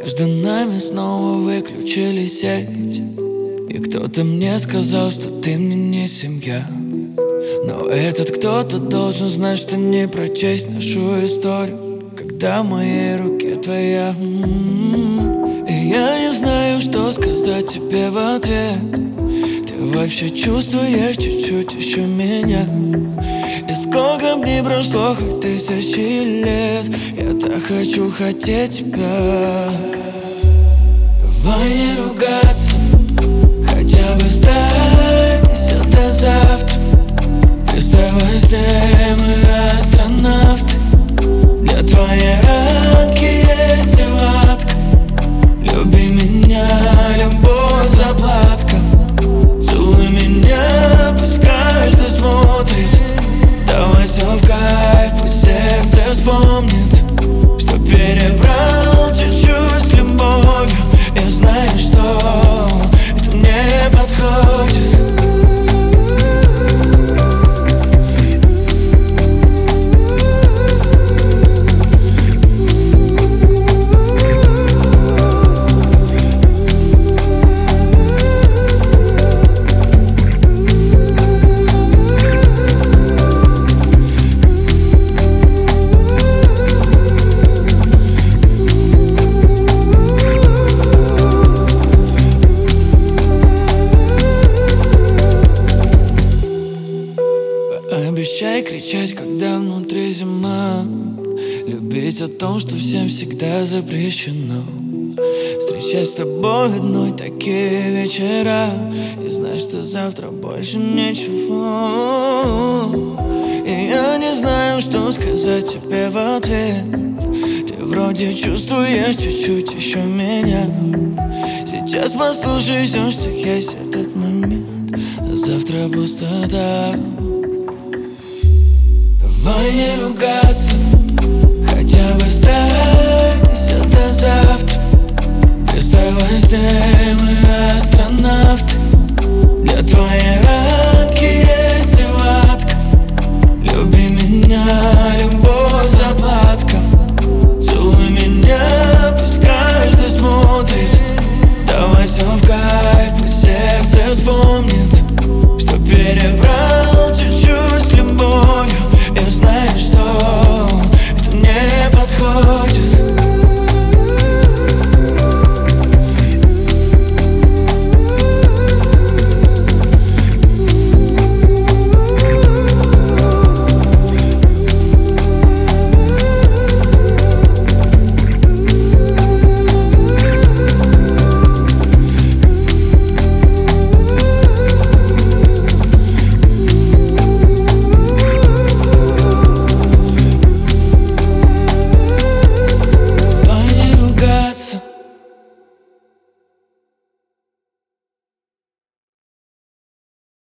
Между нами снова выключили сеть, и кто-то мне сказал, что ты мне не семья. Но этот кто-то должен знать, что не прочесть нашу историю, когда в моей руке твоя. И я не знаю, что сказать тебе в ответ. Ты вообще чувствуешь чуть-чуть еще меня? И сколько дней прошло, хоть тысячи лет, я так хочу хотеть тебя. Давай не ругаться, хотя бы оставайся до завтра. Представь, во сне мы астронавты. Для твоей ранки есть и ватка. Люби меня, любовь заплатка. Целуй меня, пусть каждый смотрит. Давай все в кайф, пусть сердце вспомнит, что перебрал чуть-чуть с любовью. Я знаю, что это мне подходит. Обещай кричать, когда внутри зима. Любить о том, что всем всегда запрещено. Встречать с тобой одной такие вечера и знать, что завтра больше ничего. И я не знаю, что сказать тебе в ответ. Ты вроде чувствуешь чуть-чуть еще меня. Сейчас послушай все, что есть в этот момент, а завтра пустота. Давай не ругаться,